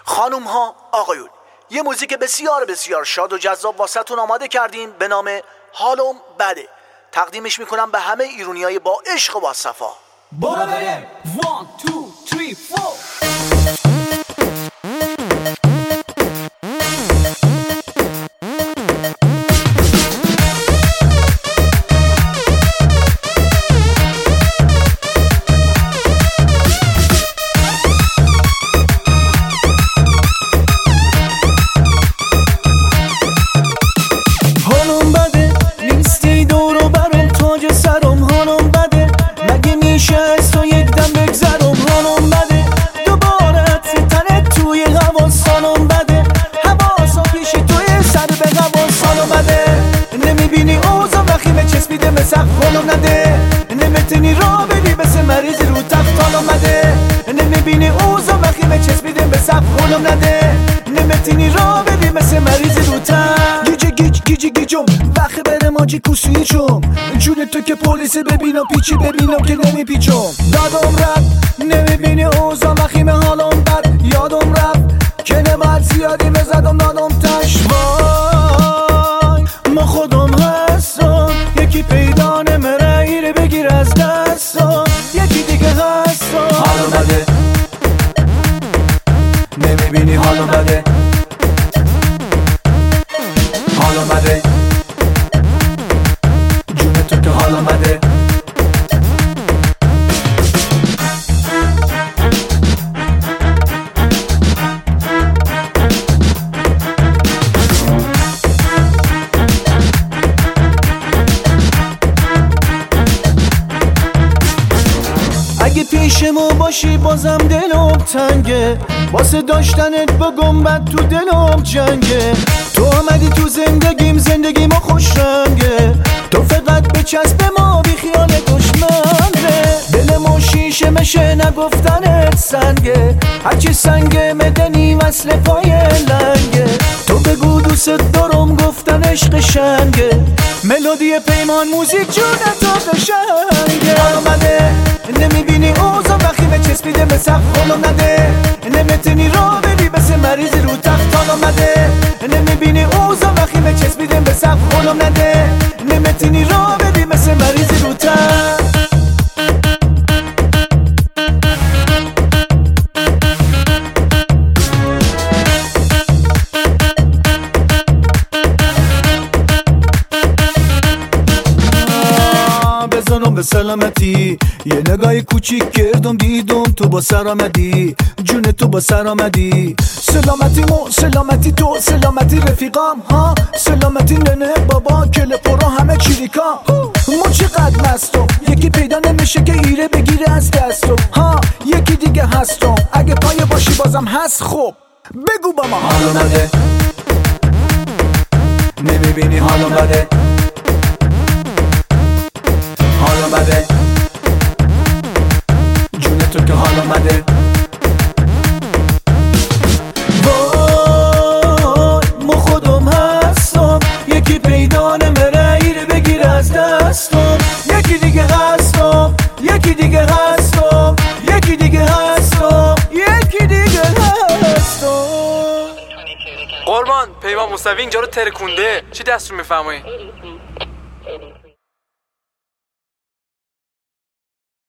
خانوم ها، آقایون، یه موزیک بسیار بسیار شاد و جذاب واسهتون آماده کردیم به نام حالم بده. تقدیمش میکنم به همه ایرونیای با عشق و با صفا. برو بریم 1 2 3 4. نمیتونی را بری بس مریض رو تختال اومده. نمیبینی اوزا وقیمه چسبیده به سب خولم نده. نمیتونی را بری بس مریض رو تخت گیجی گیجم وقتی بره ماجی کوسویی چوم جون تو که پلیسه ببینم پیچی ببینم که نمیپیچم. دادم رفت نمیبینی اوزا وقیمه حالم بد. یادم رفت که نباید زیادی بزدم دادم تشوای. ما خودم هستم یکی پیدا نمره ایره بگیر از دستم. یکی دیگه هستم حالم بده. نمیبینی حالم بده. حالم بده جون تو که حالم بده. اگه پیشمو باشی بازم دلم تنگه. واسه داشتنت با گنبد تو دلم جنگه. تو آمدی تو زندگی ما خوش رنگه. تو فقط بچسب ما بی خیال دشمنه. دلمو شیشه مشه نگفتنت سنگه. هرچی سنگه مدنی وصل پای لنگه. تو بگو دوست دارم گفتن عشق شنگه. ملودی پیمان موزیک جونتو قشنگه. آمده نمیبینی اوزا وقیمه چسبیده به سقف خولم نده. نمیتونی را بری بس مریض رو تختال اومده. نمیبینی اوزا وقیمه چسبیده به سقف خولم نده. نمیتونی را بری بس مریض رو تخت. بزنم به سلامتی یه نگاه کوچیک کردم دیدم تو با سر آمدی. جون تو با سر آمدی. سلامتی مو سلامتی تو سلامتی رفیقام ها. سلامتی ننه بابا کل پرا همه چیریکا. ما چقدر مستم یکی پیدا نمیشه که ایره بگیره از دستم ها. یکی دیگه هستم اگه پای باشی بازم هست. خب بگو با ما حالم بده. نمیبینی حالم بده. حالم بده جون تو که حالم بده. وای ما خودم هستم یکی پیدا نمره ایره بگیر از دستم. یکی دیگه هستم یکی دیگه هستم یکی دیگه هستم یکی دیگه هستم. قربان پیمان موسوی اینجا رو ترکونده. چی دست رو میفرمایی؟